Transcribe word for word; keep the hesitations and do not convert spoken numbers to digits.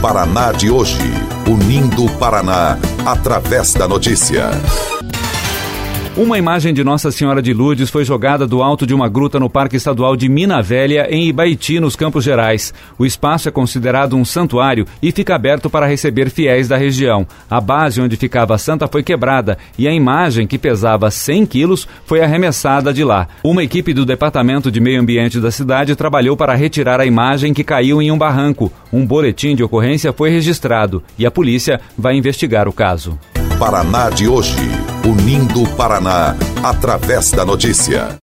Paraná de hoje, unindo o Paraná através da notícia. Uma imagem de Nossa Senhora de Lourdes foi jogada do alto de uma gruta no Parque Estadual de Mina Velha, em Ibaiti, nos Campos Gerais. O espaço é considerado um santuário e fica aberto para receber fiéis da região. A base onde ficava a santa foi quebrada e a imagem, que pesava cem quilos, foi arremessada de lá. Uma equipe do Departamento de Meio Ambiente da cidade trabalhou para retirar a imagem, que caiu em um barranco. Um boletim de ocorrência foi registrado e a polícia vai investigar o caso. Paraná de hoje, unindo o Paraná através da notícia.